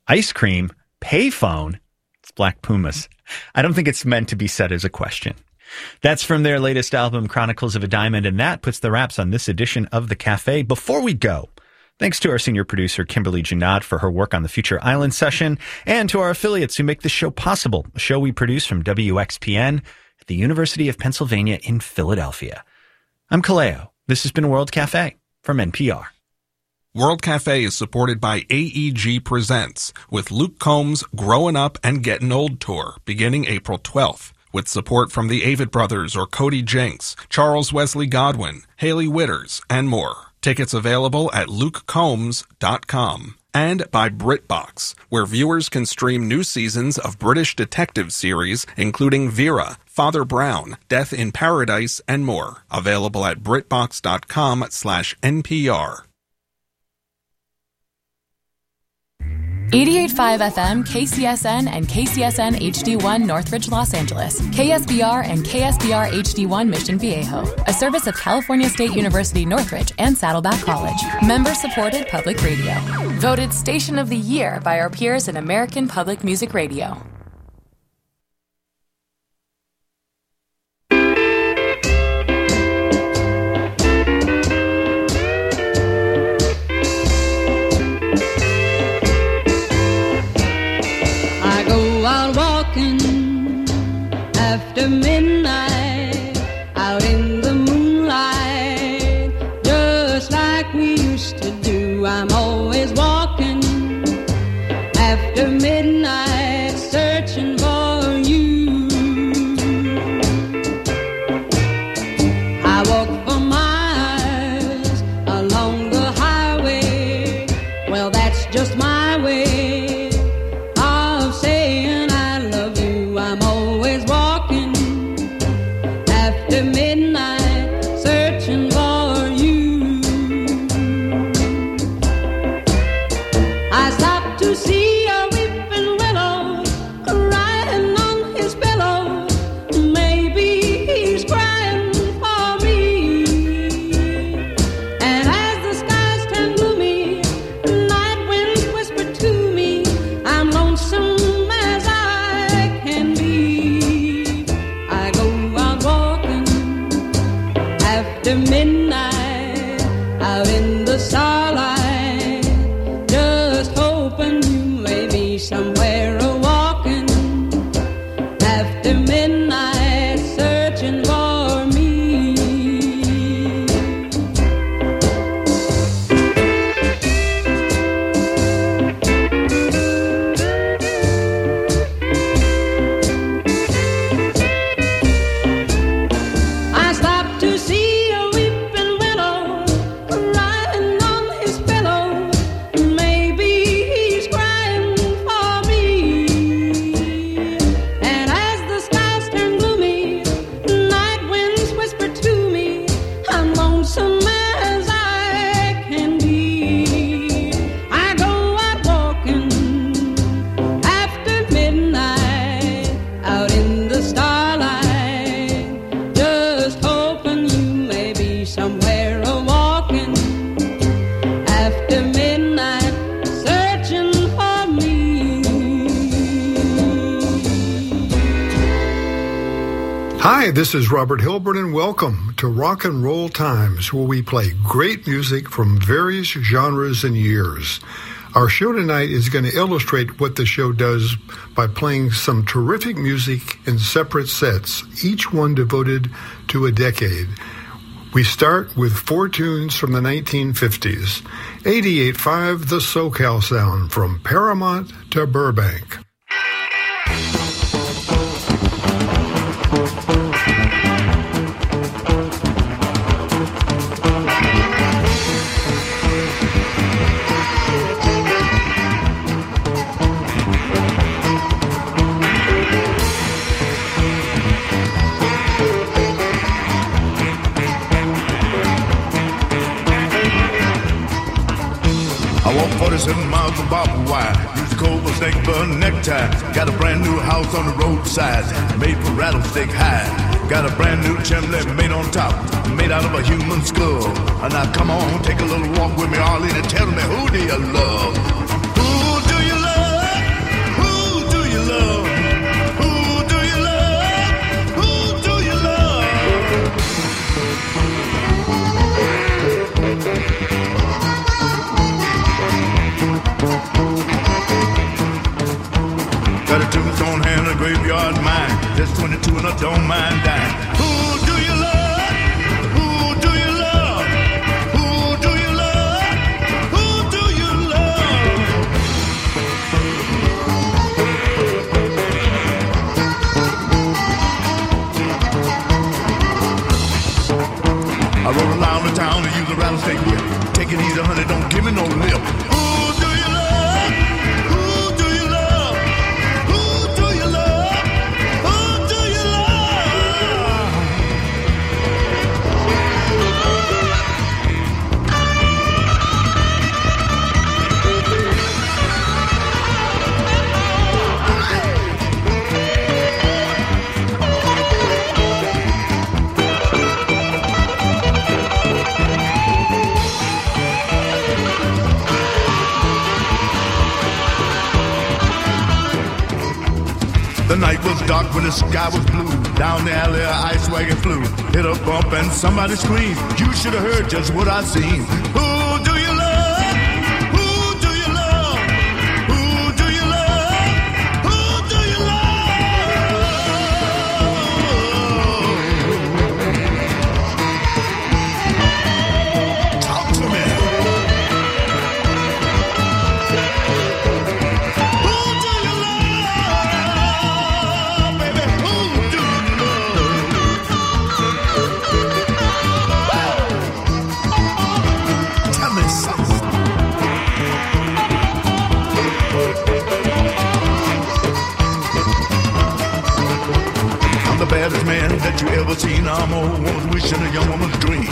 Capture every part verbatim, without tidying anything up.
Ice cream, payphone. It's Black Pumas. I don't think it's meant to be said as a question. That's from their latest album, Chronicles of a Diamond, and that puts the wraps on this edition of The Cafe. Before we go, thanks to our senior producer, Kimberly Janad, for her work on the Future Island session, and to our affiliates who make this show possible, a show we produce from W X P N at the University of Pennsylvania in Philadelphia. I'm Kaleo. This has been World Cafe from N P R. World Cafe is supported by A E G Presents, with Luke Combs' Growing Up and Getting Old tour, beginning April twelfth. With support from the Avett Brothers or Cody Jinks, Charles Wesley Godwin, Haley Witters, and more. Tickets available at luke combs dot com. And by BritBox, where viewers can stream new seasons of British detective series, including Vera, Father Brown, Death in Paradise, and more. Available at britbox dot com slash N P R. eighty-eight point five F M, K C S N, and K C S N H D one Northridge, Los Angeles. K S B R and K S B R H D one Mission Viejo. A service of California State University Northridge and Saddleback College. Member-supported public radio. Voted Station of the Year by our peers in American Public Music Radio. After midnight, out in the moonlight, just like we used to do. I'm always walking after midnight, searching for you. I walk for miles along the highway. Well, that's just my way of saying I love you. I'm always walking after midnight, searching for you. I stopped to see a weeping willow crying on his pillow. Maybe he's crying for me. And as the skies turn gloomy, night winds whisper to me, I'm lonesome as I can be. I go out walking after midnight, out in the starlight, just hoping you may be somewhere a walking after midnight, searching for me. I stopped to see a weeping willow crying on his pillow. Maybe he's crying for me. And as the skies turn gloomy, night winds whisper to me, I'm lonesome as I can be. I go out walking after midnight, out in the starlight, just hoping you may be somewhere a walking after midnight, searching for me. Hi, this is Robert Hilburn, and welcome to Rock and Roll Times, where we play great music from various genres and years. Our show tonight is going to illustrate what the show does by playing some terrific music in separate sets, each one devoted to a decade. We start with four tunes from the nineteen fifties. eighty-eight point five, the SoCal Sound, from Paramount to Burbank. I walk forty-seven miles of barbed wire. Use the cobra snake for a necktie. Got a brand new house on the roadside, made from rattlesnake hide. Got a brand new chimney made on top, made out of a human skull. And now come on, take a little walk with me, Arlene, and tell me, who do you love? Who do you love? is mine. There's twenty-two and I don't mind dying. Who do you love? Who do you love? Who do you love? Who do you love? I rode around the town and used a rattlesnake whip. Take it easy, honey, don't give me no lip. Who do you love? Who do you love? Who do you love? Who do you love? The night was dark when the sky was blue. Down the alley, a ice wagon flew. Hit a bump and somebody screamed. You should have heard just what I seen. Who do you love? Who do you love? Who do you love? Who do you love? Talk to me. Who do you love, baby? Who do you love? Tell me something. I'm the baddest man that you ever seen. I'm always wishing a young woman's dream.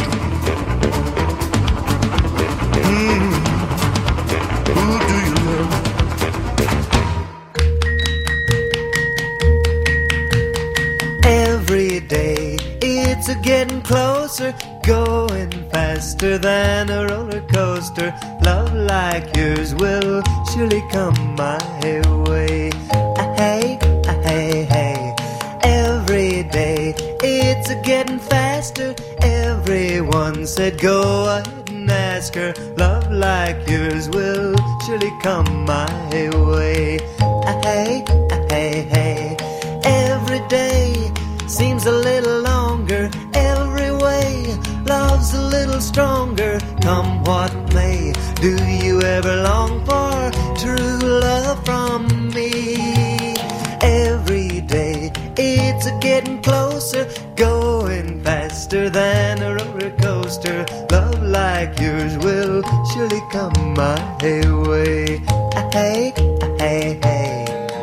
Mm. Who do you love? Every day it's a getting closer, going faster than a roller coaster. Love like yours will surely come my way. Ah, hey, ah, hey, hey. Every day it's a getting faster. Everyone said go ahead and ask her. Love like yours will surely come my way. Ah, hey, ah, hey, hey. Every day seems a little longer. Every way love's a little stronger. Come what may, do you ever long for true love from me? Every day it's a getting closer, going faster than a roller coaster. Love like yours will surely come my way. Ah, hey, ah, hey, hey.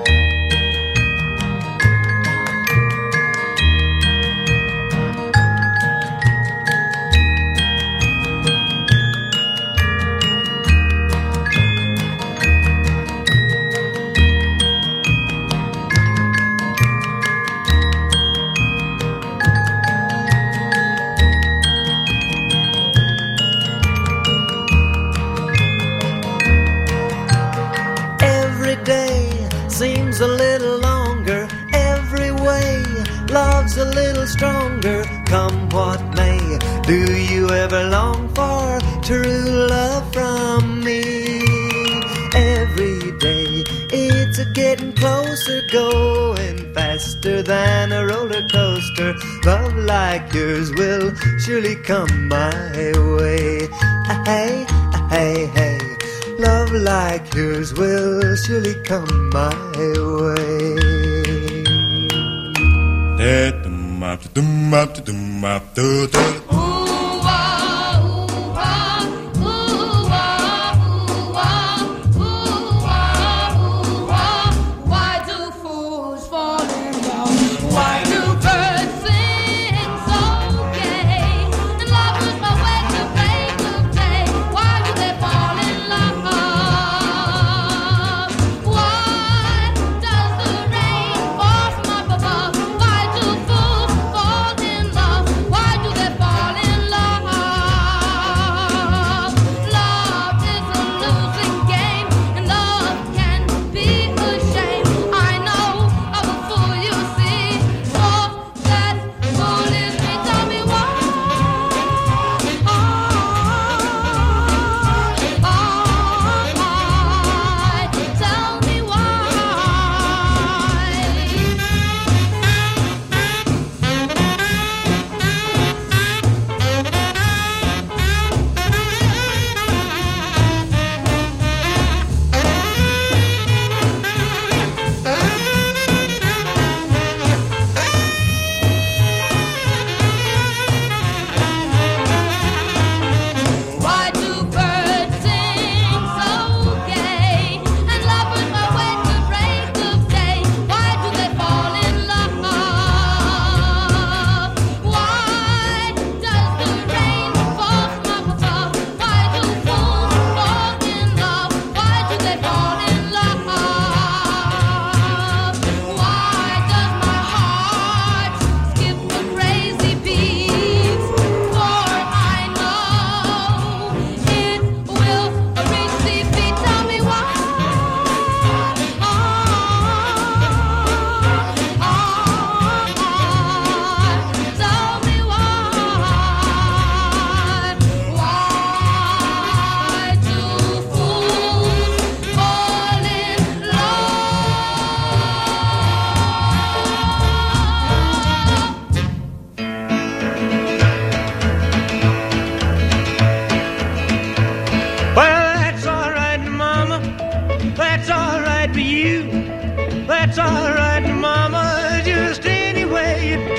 Every day seems a little longer. Every way love's a little stronger. Come what may, do you ever long for true love from me? Every day it's a getting closer, going faster than a roller coaster. Love like yours will surely come my way. Ah, hey, ah, hey, hey. Love like yours will surely come my way. Why do fools fall in love? Why do birds sing so gay? And lovers are wed to play to play. Why do they fall in love? Why does the rain fall from up above? Why do fools fall in love? Why do they fall in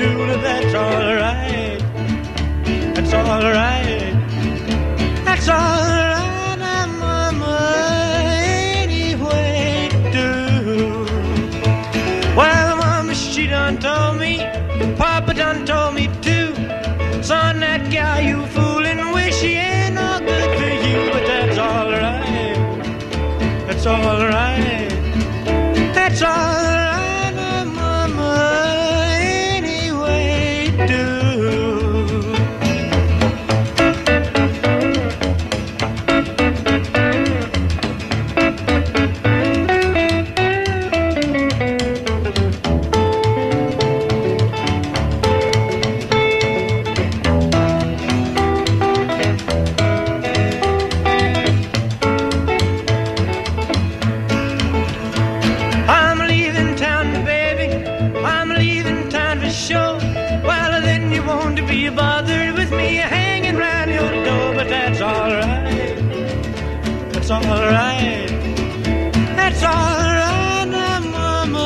tune, that's alright. That's alright. That's alright, Mama, anyway do. Well, Mama, she done told me, Papa done told me too. Son, that gal you fooling with, she ain't no good for you. But that's alright. That's alright. That's alright, Mama, anyway do. That's alright. That's alright, Mama,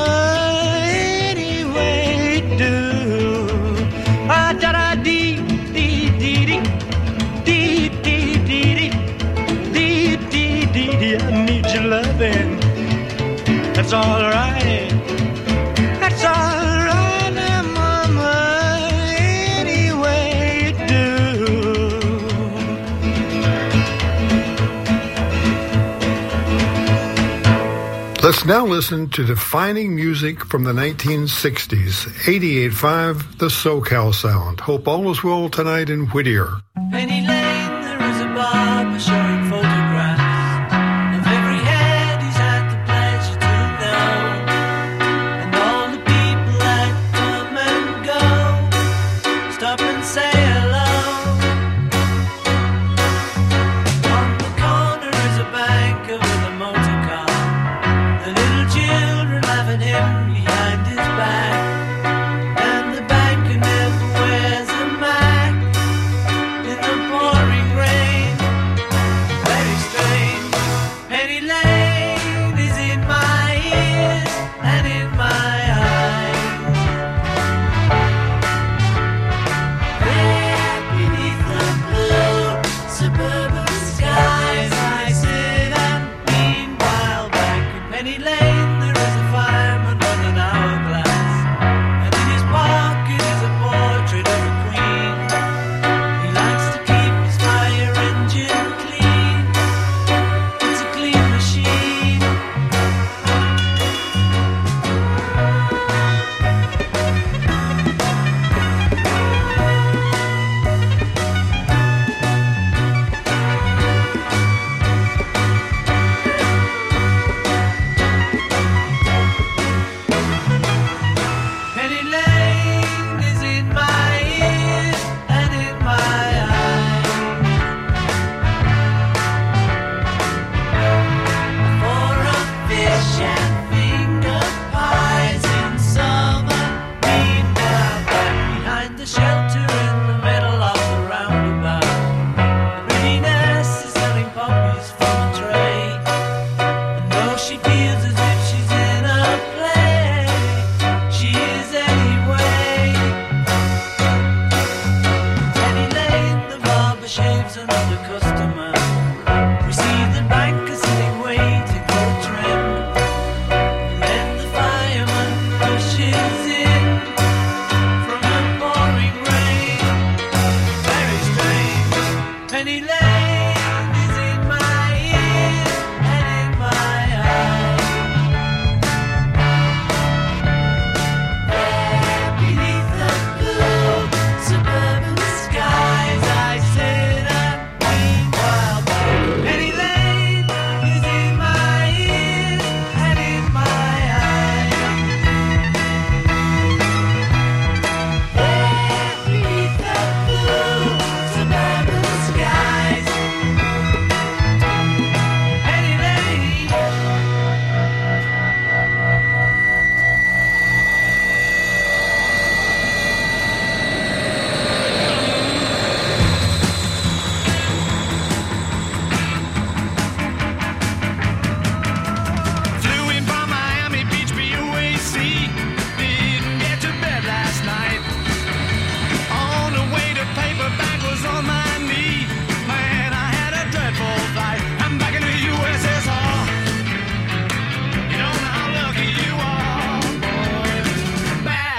anyway do. Ah, da da dee dee dee dee dee dee dee dee dee dee dee. I need your loving. That's alright. That's alright, Mama, anyway do. Let's now listen to defining music from the nineteen sixties. eighty-eight point five, the SoCal Sound. Hope all is well tonight in Whittier. Penny Lane, there is a barber showing photographs of every head he's had the pleasure to know, and all the people that come and go. Stop and say hello. On the corner is a banker with a motor car. The little children laughing him behind his back, and the banker never wears a mask in the pouring rain.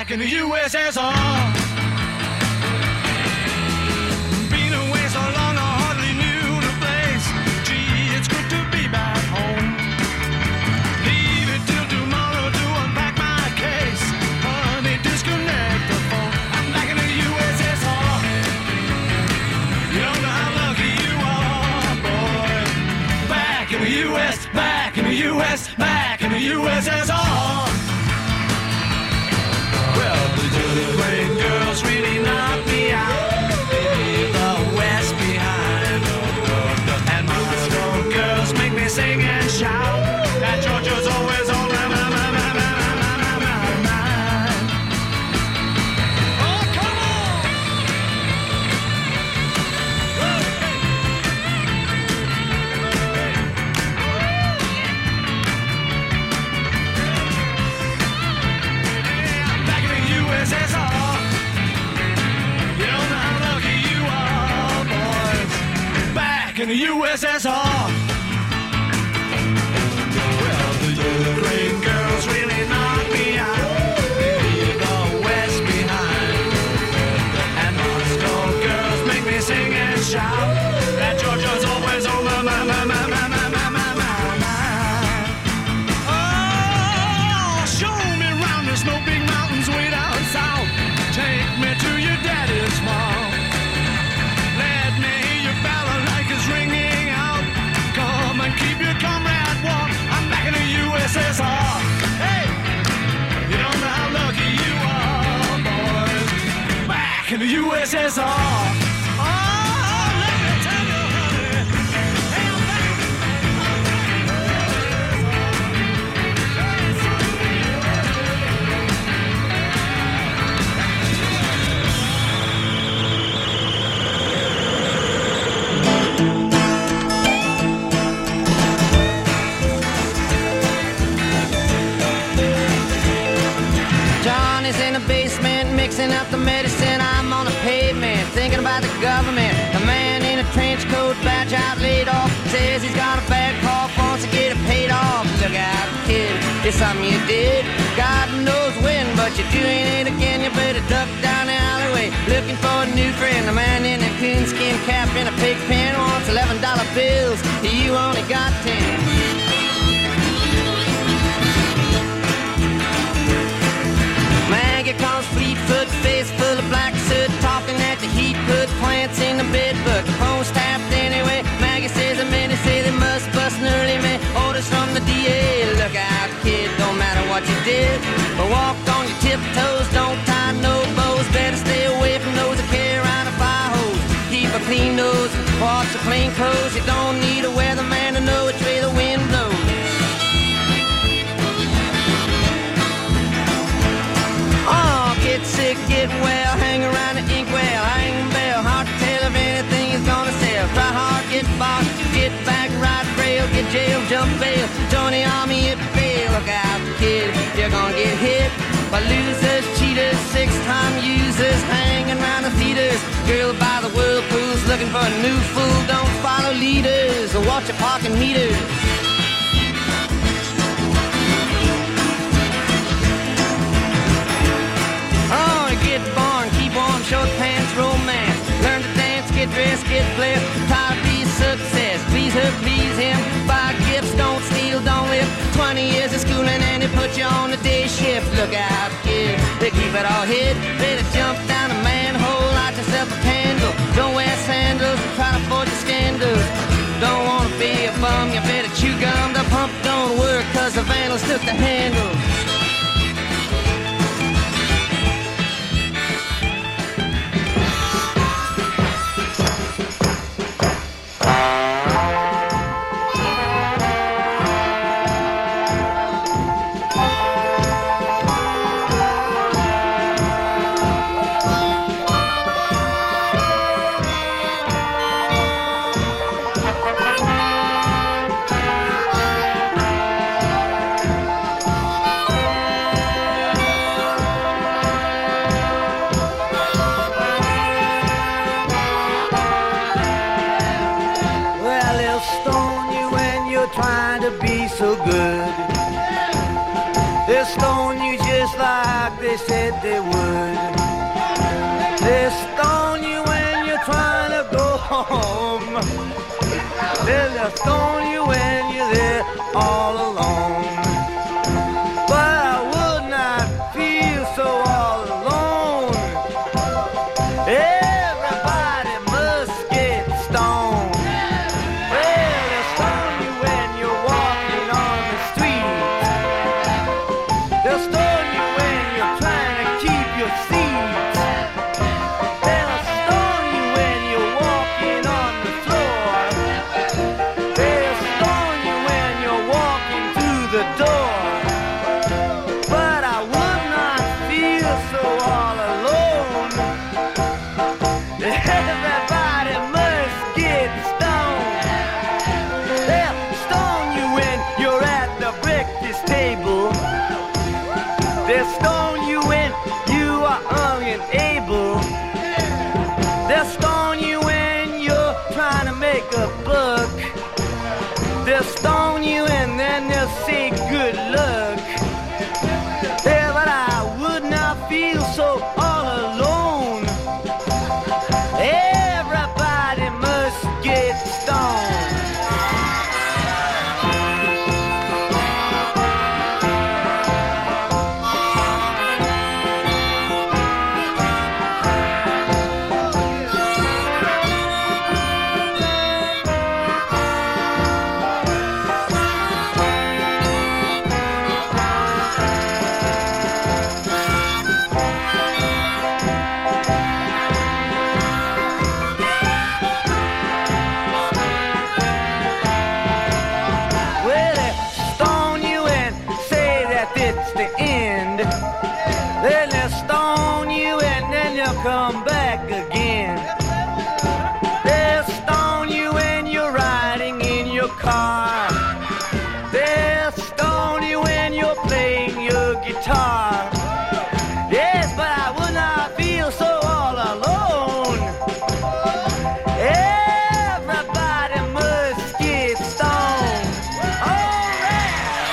back in the U S S R. Been away so long I hardly knew the place. Gee, it's good to be back home. Leave it till tomorrow to unpack my case. Honey, disconnect the phone. I'm back in the U S S R. You don't know how lucky you are, boy. Back in the U S, back in the U S, back in the U S S R. Well, the great girls really knock me out. Leave the West behind. And Moscow girls make me sing and shout. That Georgia's always on my, my, my, my, my, my, my, my mind. Oh, come on! I'm back in the U S S R. You don't know how lucky you are, boys. Back in the U S S R. Well, the great girls really knock me out. Leave the West behind. And Moscow girls make me sing and shout. That Georgia's always on my, my, my, my, my, my, my, my, my, my. Oh, show me round, there's no big mountains way down south. Take me to your daddy's farm. Let me hear your balalaikas ringing out. Come and keep your comrade warm. I'm back in the U S S R. Hey, you don't know how lucky you are, boys. Back in the U S S R. Oh, let me tell you, honey. Hey, I'm back. Johnny's in the basement mixing up the medicine. I'm on the pavement thinking about the government. The man in a trench coat, badge out, laid off, says he's got a bad cough, wants to get it paid off. Look out, kid, it's something you did. God knows when, but you're doing it again. You better duck down the alleyway looking for a new friend. The man in a coonskin cap and a pig pen wants eleven dollar bills. You only got ten. Maggie comes Fleetfoot, face full of black soot, talking at the heat, put plants in the bed book. The phone's tapped anyway. Maggie says the men say they must bust an early man. Orders from the D A. Look out, kid, don't matter what you did, but walk on your tiptoes, don't tie no bows. Better stay away from those that carry around a fire hose. Keep a clean nose, wash your clean clothes. You don't need a weatherman to know which way the wind blows. Oh, get sick, get well, hang around the inkwell, hang bell, hard to tell if anything is gonna sell. Try hard, get bought, get back, ride rail, get jail, jump bail, join the army if you fail. Look out, kid, you're gonna get hit by losers, cheaters, six-time users, hanging around the theaters. Girl by the whirlpools, looking for a new fool. Don't follow leaders or watch your parking meters. Oh, get born, keep warm, short pants, romance. Learn to dance, get dressed, get blessed. Try to be success, please her, please him. Buy gifts, don't steal, don't live. Twenty years of schooling and they put you on the day shift. Look out, kid, they keep it all hid. Better jump down a manhole, light yourself a candle. Don't wear sandals, try to avoid the scandals. Don't wanna be a bum, you better chew gum. The pump don't work cause the vandals took the handle. trying to be so good. They'll stone you just just like they said they would. They stone you when you're trying to go home. They'll stone you when you're there all alone. But I would not feel so all alone. Everybody must get stoned. Well, they'll stone you when you're walking on the street. They'll stone you when you're trying to keep your seat. They'll stone you when you're walking on the floor. They'll stone you when you're walking through the door. But I would not feel so all alone. Everybody must get stoned. They'll stone you when you're at the breakfast table. They'll stone you when you are unable. They'll stone you when you're trying to make a buck. They'll stone you and then they'll say good luck. Yeah, but I would not feel so all alone. Everybody must get stoned. Well, they stone you and say that it's the end. Then they stone you and then they'll come back again. They'll stone you when you're riding in your car. They'll stone you when you're playing your guitar. Yes, but I would not feel so all alone. Everybody must get stoned. All right.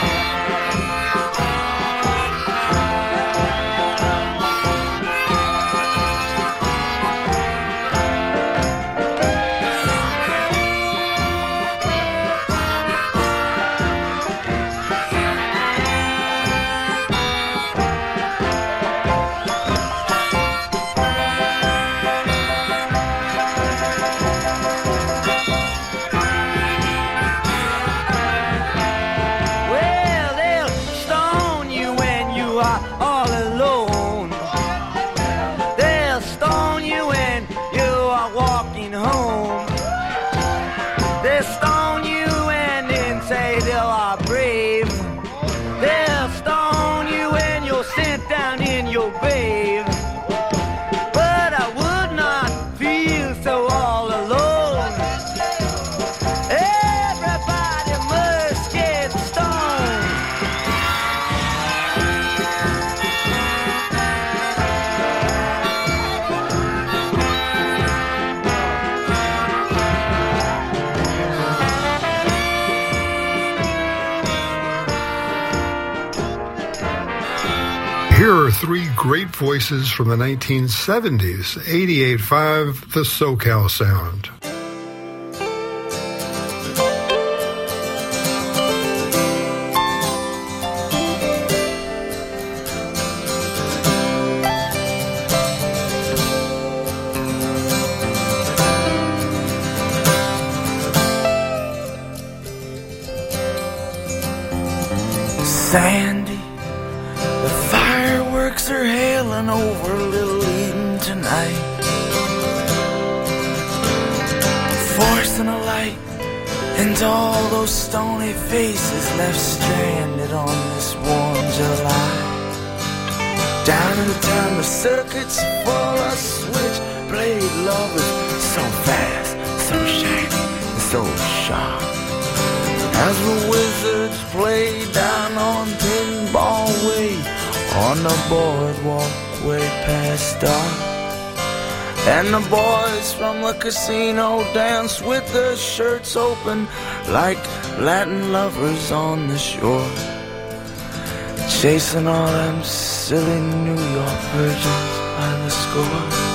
Well, they'll stone you when you are all alone. They'll stone you when you are walking home. They'll stone you and then say they are brave. They'll stone you when you're sent down in your grave. But I would not feel so all alone. Everybody must get stoned. Here are three great voices from the nineteen seventies, eighty-eight point five, the SoCal Sound. Sandy, the fireworks are hailing over Little Eden tonight, forcing a light into all those stony faces left stranded on this warm July. Down in the town, the circuits full of switchblade lovers, so fast, so shiny, and so sharp. As the wizards play down on Pinball Way, on the boardwalk way past dark. And the boys from the casino dance with their shirts open like Latin lovers on the shore. chasing all them silly New York virgins by the score.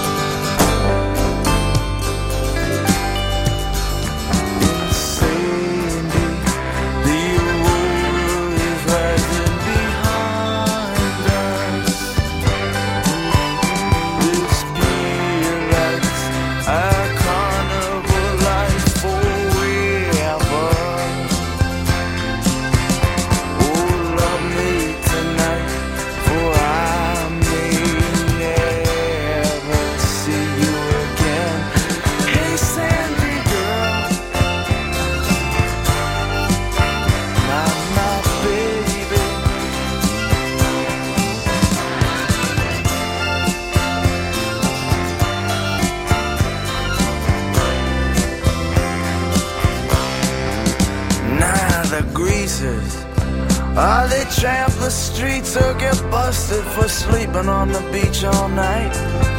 Ah, they tramp the streets or get busted for sleeping on the beach all night.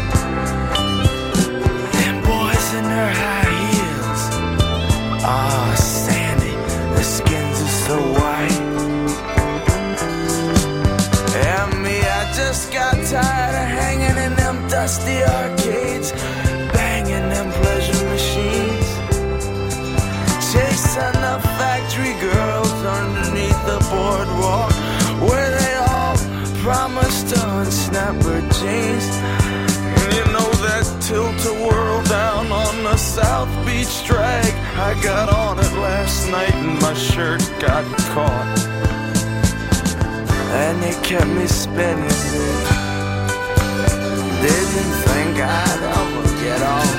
Them boys in their high heels, ah, Sandy, their skins are so white. And me, I just got tired of hanging in them dusty arcades, banging them pleasure machines, chasing the factory girls underneath the boardwalk where they all promised to unsnap her jeans. And you know that tilt-a-whirl down on the South Beach drag, I got on it last night and my shirt got caught, and they kept me spinning it. Didn't think I'd ever get off.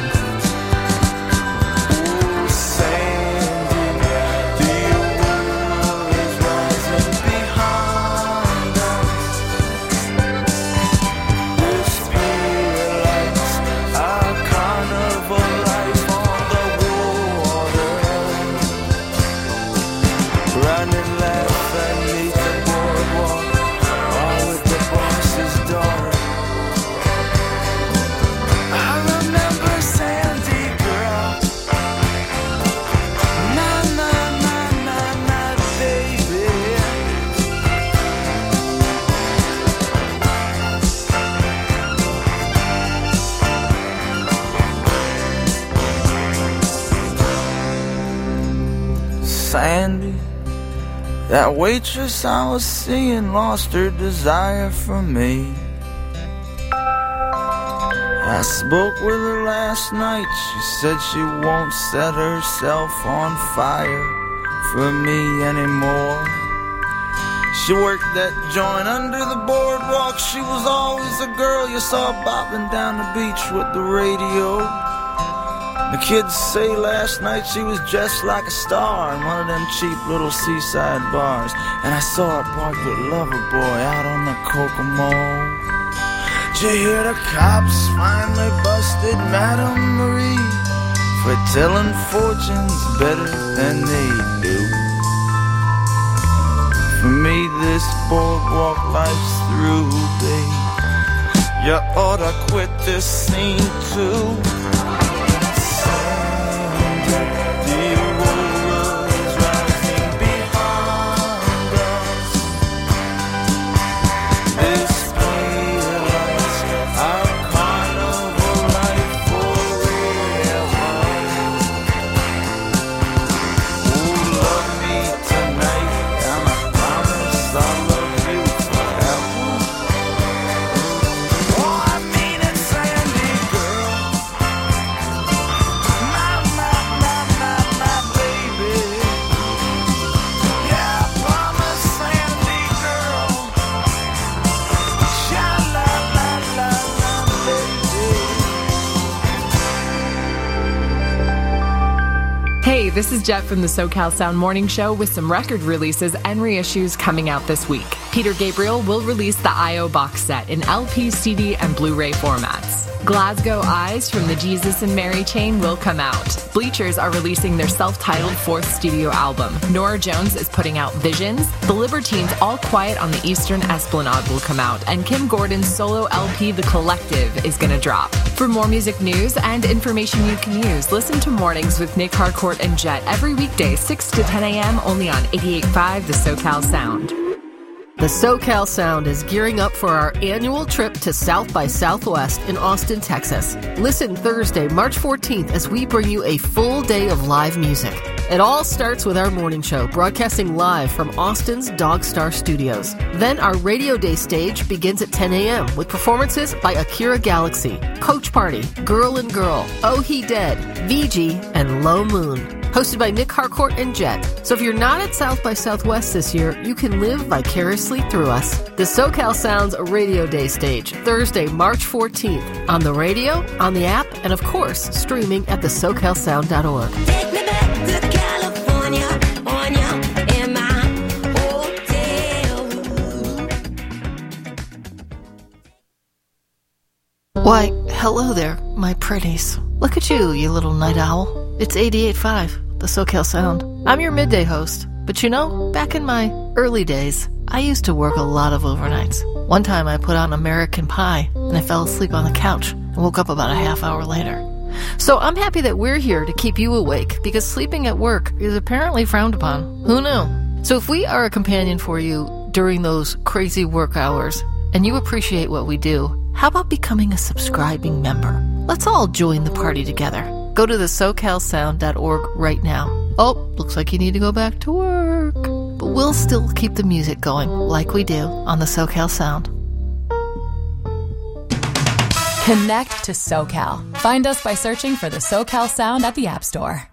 Sandy, that waitress I was seeing lost her desire for me. I spoke with her last night, she said she won't set herself on fire for me anymore. She worked that joint under the boardwalk, she was always a girl you saw bopping down the beach with the radio. The kids say last night she was dressed like a star in one of them cheap little seaside bars. And I saw her parked with Loverboy out on the Kokomo. Did you hear the cops finally busted Madame Marie for telling fortunes better than they do? For me this boardwalk life's through, babe. You ought to quit this scene too. This is Jet from the SoCal Sound Morning Show with some record releases and reissues coming out this week. Peter Gabriel will release the I O box set in L P, C D, and Blu-ray formats. Glasgow Eyes from the Jesus and Mary chain will come out. Bleachers are releasing their self-titled fourth studio album. Norah Jones is putting out Visions. The Libertines' All Quiet on the Eastern Esplanade will come out. And Kim Gordon's solo L P, The Collective, is going to drop. For more music news and information you can use, listen to Mornings with Nick Harcourt and Jet every weekday, six to ten a.m. only on eighty-eight point five The SoCal Sound. The SoCal Sound is gearing up for our annual trip to South by Southwest in Austin, Texas. Listen Thursday, March fourteenth, as we bring you a full day of live music. It all starts with our morning show, broadcasting live from Austin's Dog Star Studios. Then our Radio Day stage begins at ten a.m. with performances by Akira Galaxy, Coach Party, Girl and Girl, Oh He Dead, V G, and Low Moon. Hosted by Nick Harcourt and Jet. So if you're not at South by Southwest this year, you can live vicariously through us. The SoCal Sounds Radio Day stage, Thursday, March fourteenth, on the radio, on the app, and of course, streaming at the socal sound dot org. Take me back to California, on ya, in my hotel room. Why, hello there, my pretties. Look at you, you little night owl. It's eighty-eight point five, the SoCal Sound. I'm your midday host, but you know, back in my early days, I used to work a lot of overnights. One time I put on American Pie, and I fell asleep on the couch and woke up about a half hour later. So I'm happy that we're here to keep you awake, because sleeping at work is apparently frowned upon. Who knew? So if we are a companion for you during those crazy work hours, and you appreciate what we do, how about becoming a subscribing member? Let's all join the party together. Go to the socal sound dot org right now. Oh, looks like you need to go back to work. But we'll still keep the music going like we do on the SoCal Sound. Connect to SoCal. Find us by searching for the SoCal Sound at the App Store.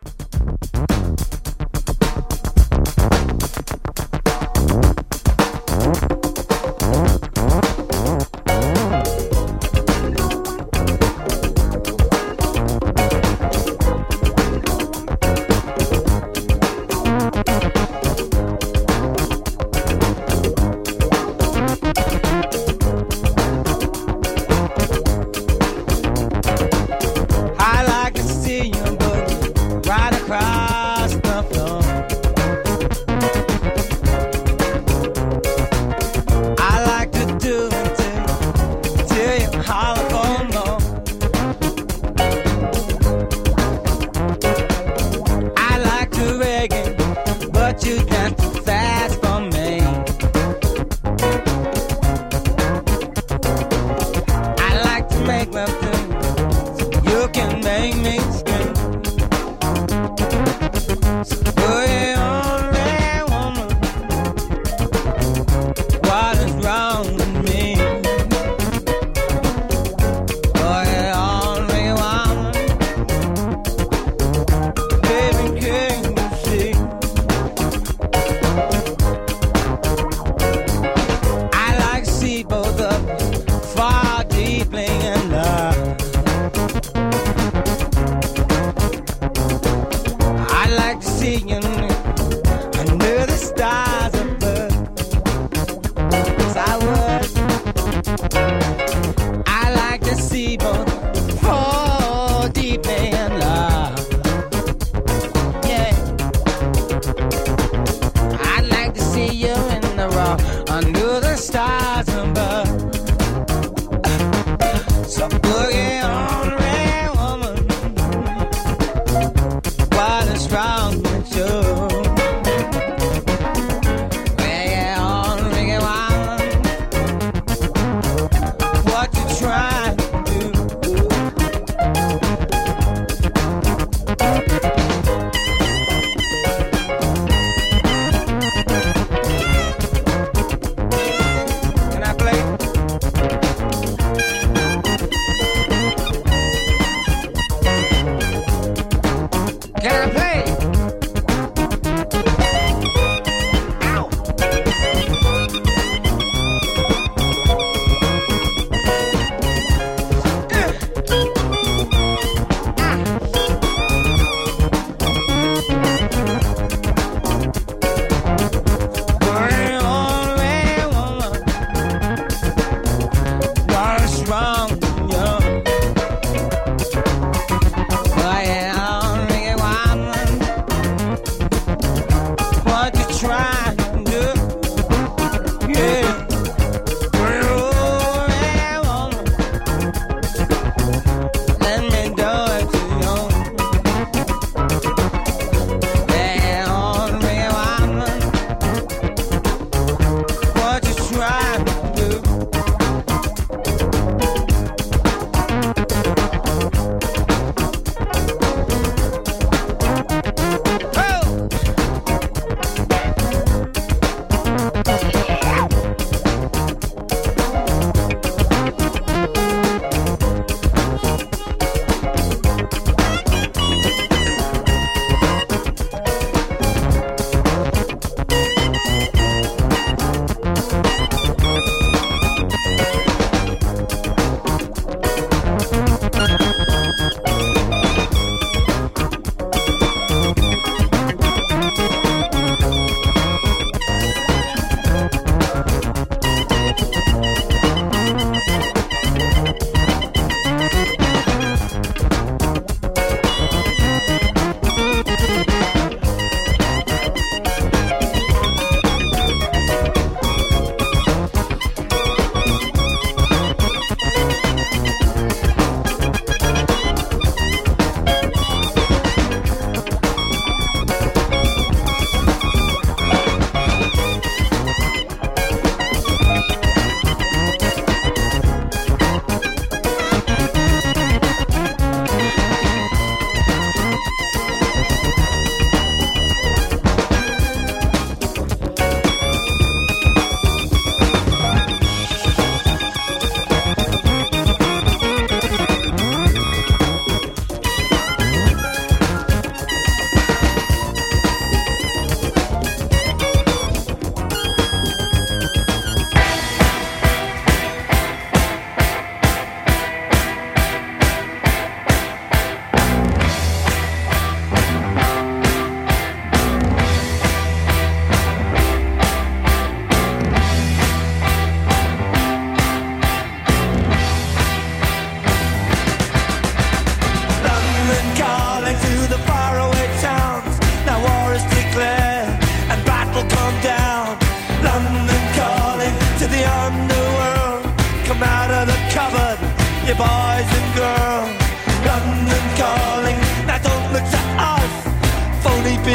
I like to see you boogie right across the floor. I like to do it till, till you holler for more. I like to reggae, but you dance too fast for me. I like to make love to you. You can make me scream. So you're the only woman. What is wrong with me? You're the only woman. Baby, can you see? I like to see both of us fall deeply in love.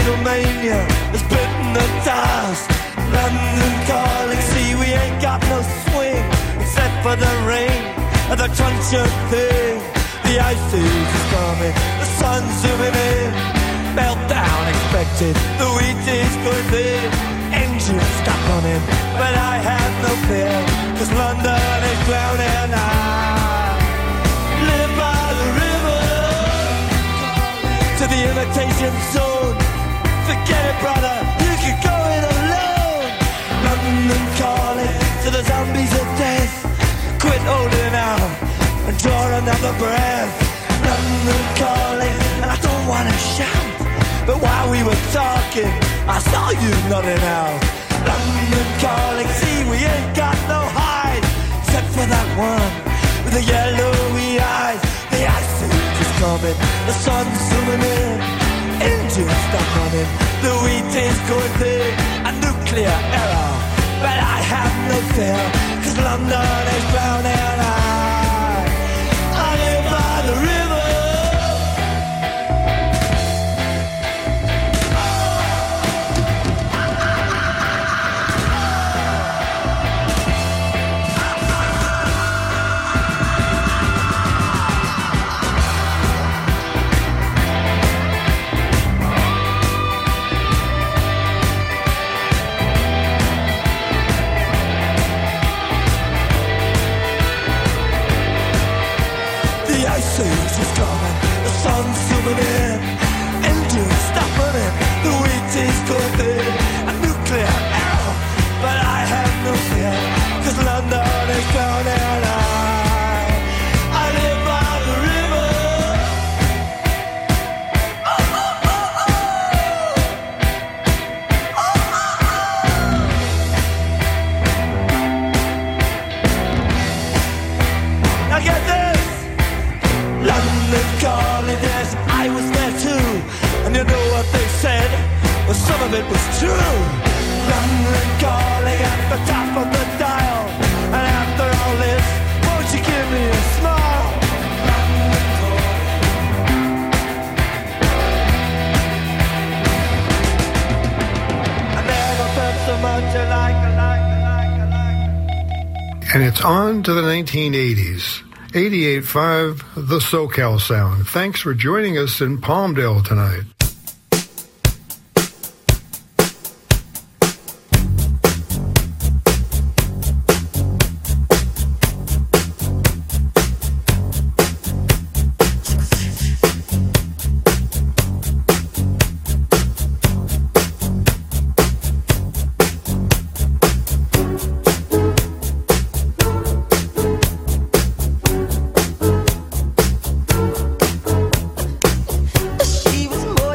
Beatlemania has bitten the dust. London calling, see we ain't got no swing except for the rain and the crunch of thing. The ice age is coming, the sun's zooming in. Meltdown expected, the wheat is going thin. Engines stop running, but I have no fear, cause London is drowning. I live by the river to the imitation zone. Forget it, brother, you can go it alone. London calling to the zombies of death. Quit holding out and draw another breath. London calling, and I don't wanna shout, but while we were talking, I saw you nodding out. London calling, see we ain't got no hide, except for that one with the yellowy eyes. The ice age is coming, the sun's zooming in. Engines stop running, the wheat is going thin. A nuclear error, but I have no fear, cause London is drowning. I, I live by the river. The ice is coming, the sun's zooming in. Engines stop running, the wheat is going thin. A nuclear error, but I have no fear, cause London is drowning. I, I live by the river. Oh, oh, oh, oh. Now get this. London calling, yes, I was there too. And you know what they said? Well, some of it was true. London calling at the top of the dial. And after all this, won't you give me a smile? London calling. I never felt so much alike, alike, alike, alike. And it's on to the nineteen eighties. eighty-eight point five, the SoCal Sound. Thanks for joining us in Palmdale tonight. She was more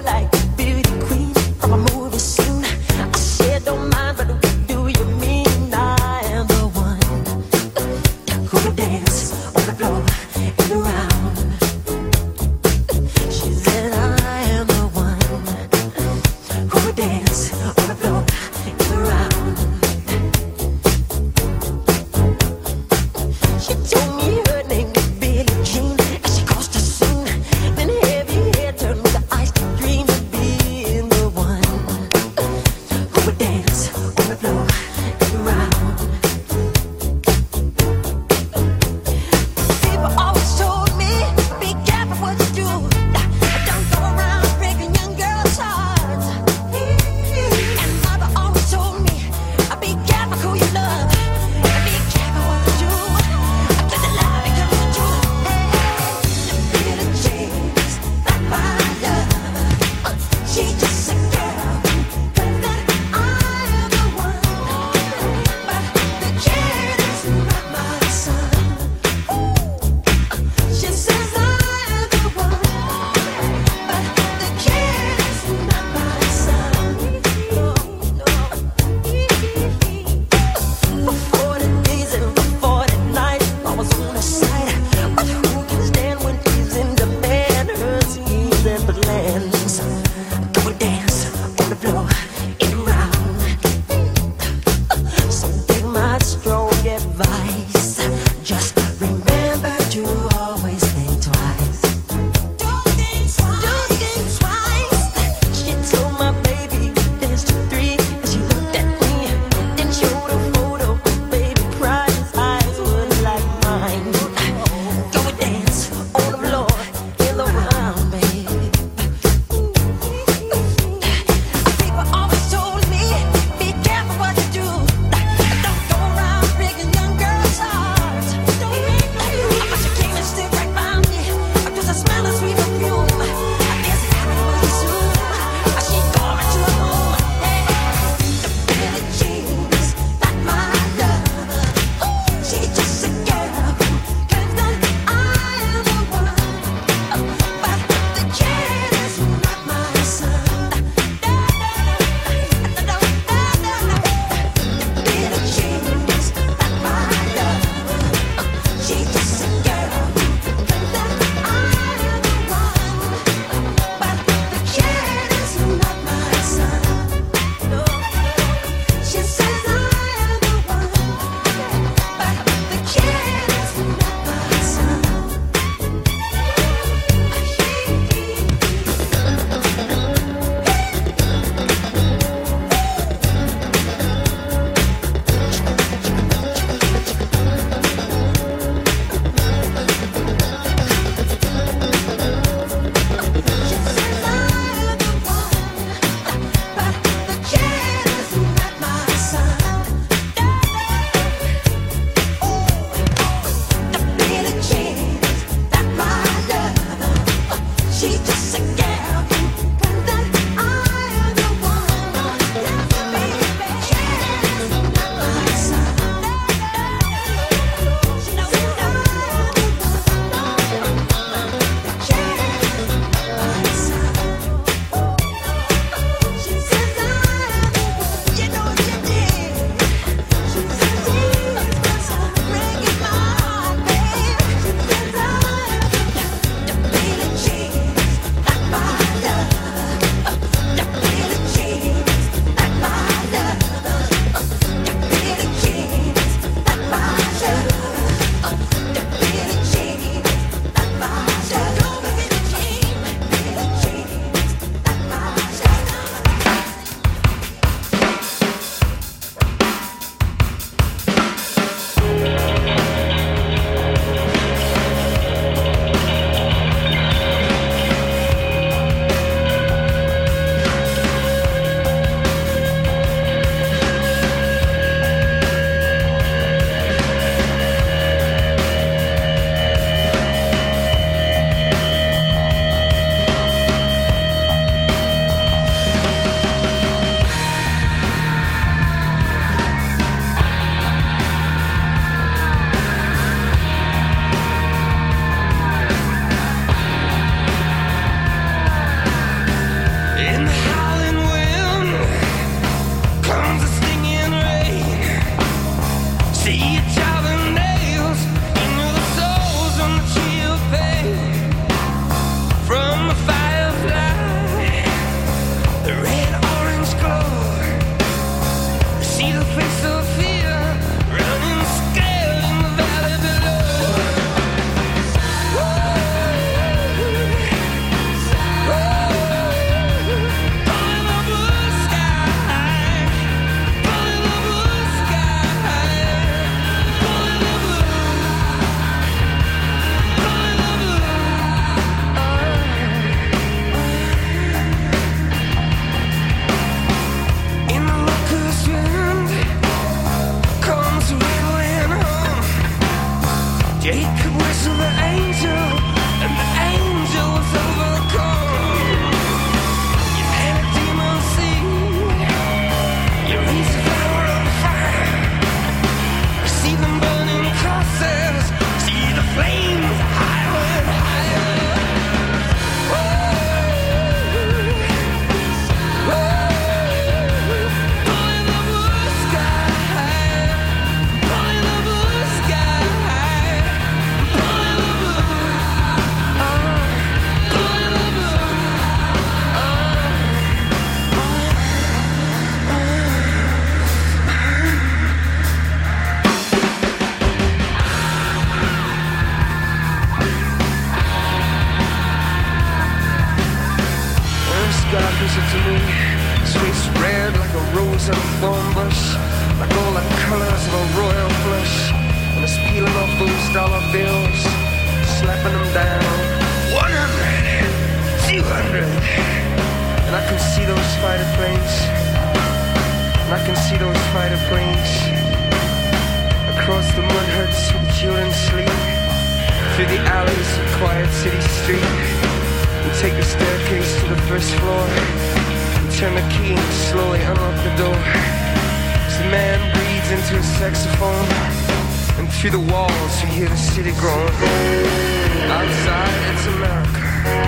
happens to me. His face red like a rose and a thorn bush, like all the colors of a royal flush. And it's peeling off those dollar bills, slapping them down. One hundred, two hundred. And I can see those fighter planes. And I can see those fighter planes across the mud huts where the children sleep, through the alleys of quiet city street. We take the staircase to the first floor. We turn the key and slowly unlock the door. As the man breathes into a saxophone, and through the walls we hear the city groan. Outside it's America.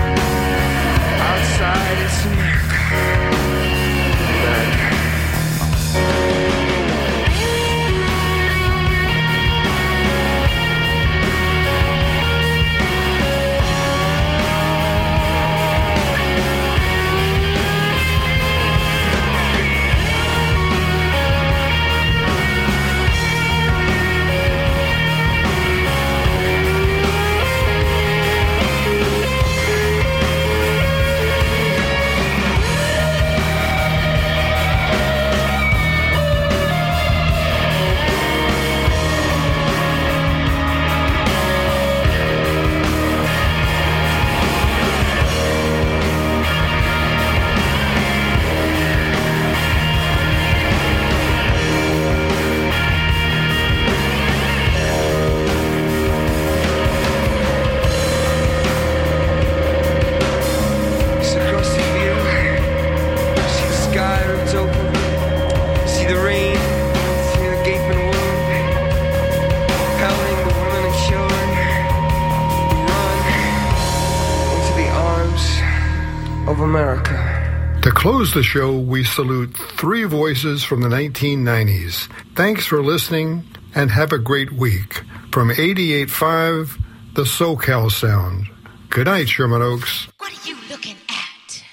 Outside it's America. America. To close the show, we salute three voices from the nineteen nineties. Thanks for listening and have a great week. From eighty-eight point five, the SoCal Sound. Good night, Sherman Oaks. What are you looking at?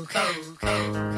cold, cold.